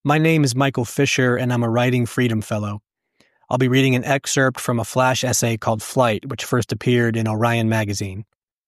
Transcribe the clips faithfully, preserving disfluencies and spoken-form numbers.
My name is Michael Fisher, and I'm a Writing Freedom Fellow. I'll be reading an excerpt from a flash essay called Flight, which first appeared in Orion magazine.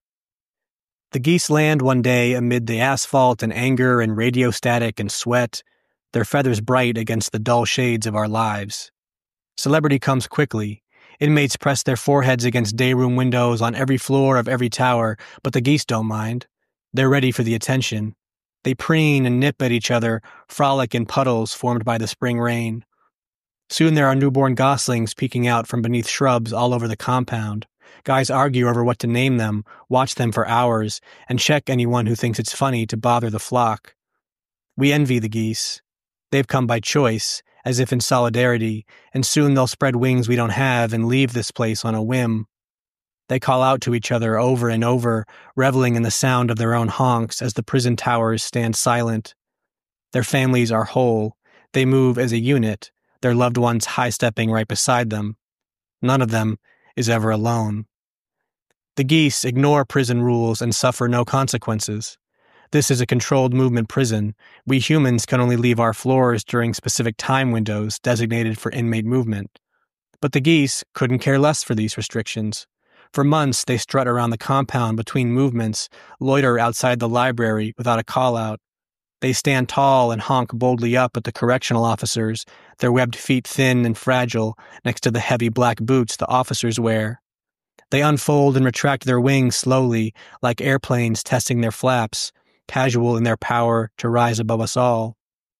The geese land one day amid the asphalt and anger and radio static and sweat, their feathers bright against the dull shades of our lives. Celebrity comes quickly. Inmates press their foreheads against dayroom windows on every floor of every tower, but the geese don't mind. They're ready for the attention. They preen and nip at each other, frolic in puddles formed by the spring rain. Soon there are newborn goslings peeking out from beneath shrubs all over the compound. Guys argue over what to name them, watch them for hours, and check anyone who thinks it's funny to bother the flock. We envy the geese. They've come by choice, as if in solidarity, and soon they'll spread wings we don't have and leave this place on a whim. They call out to each other over and over, reveling in the sound of their own honks as the prison towers stand silent. Their families are whole. They move as a unit, their loved ones high-stepping right beside them. None of them is ever alone. The geese ignore prison rules and suffer no consequences. This is a controlled movement prison. We humans can only leave our floors during specific time windows designated for inmate movement. But the geese couldn't care less for these restrictions. For months, they strut around the compound between movements, loiter outside the library without a call-out. They stand tall and honk boldly up at the correctional officers, their webbed feet thin and fragile next to the heavy black boots the officers wear. They unfold and retract their wings slowly, like airplanes testing their flaps, casual in their power to rise above us all.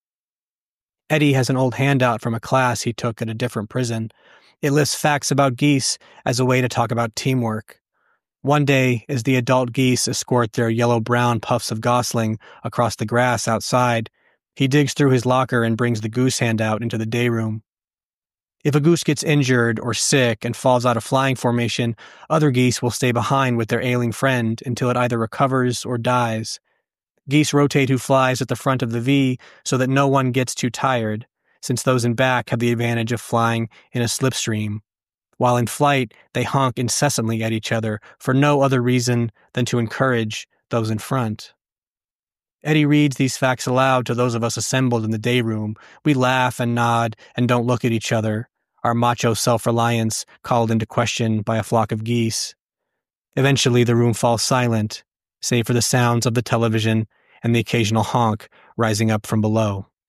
Eddie has an old handout from a class he took at a different prison. It lists facts about geese as a way to talk about teamwork. One day, as the adult geese escort their yellow-brown puffs of gosling across the grass outside, he digs through his locker and brings the goose handout into the day room. If a goose gets injured or sick and falls out of flying formation, other geese will stay behind with their ailing friend until it either recovers or dies. Geese rotate who flies at the front of the V so that no one gets too tired, since those in back have the advantage of flying in a slipstream. While in flight, they honk incessantly at each other for no other reason than to encourage those in front. Eddie reads these facts aloud to those of us assembled in the day room. We laugh and nod and don't look at each other, our macho self-reliance called into question by a flock of geese. Eventually, the room falls silent, save for the sounds of the television and the occasional honk rising up from below.